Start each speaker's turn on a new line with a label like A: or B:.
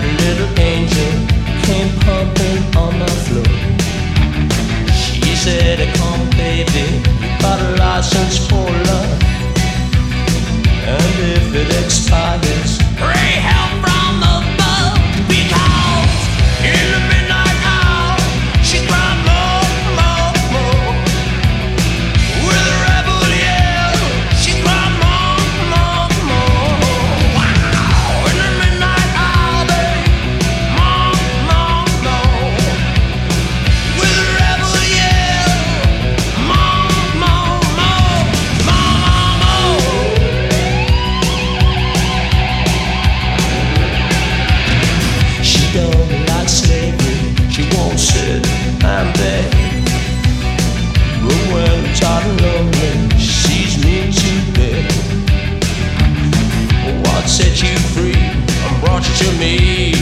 A: little angel came pumping on the floor. She said, come baby, you got a license for love, and if it expires, pray help from above. Because in the midnight hour, she cried more, more, more. With a rebel yell, she cried more, more, more. Wow! In the midnight hour, babe, more, more, more. With a rebel yell, more, more, more, more, more. She don't like slavery, she won't sit and beg. But when tired and lonely, she's mean to bed. What set you free and brought you to me?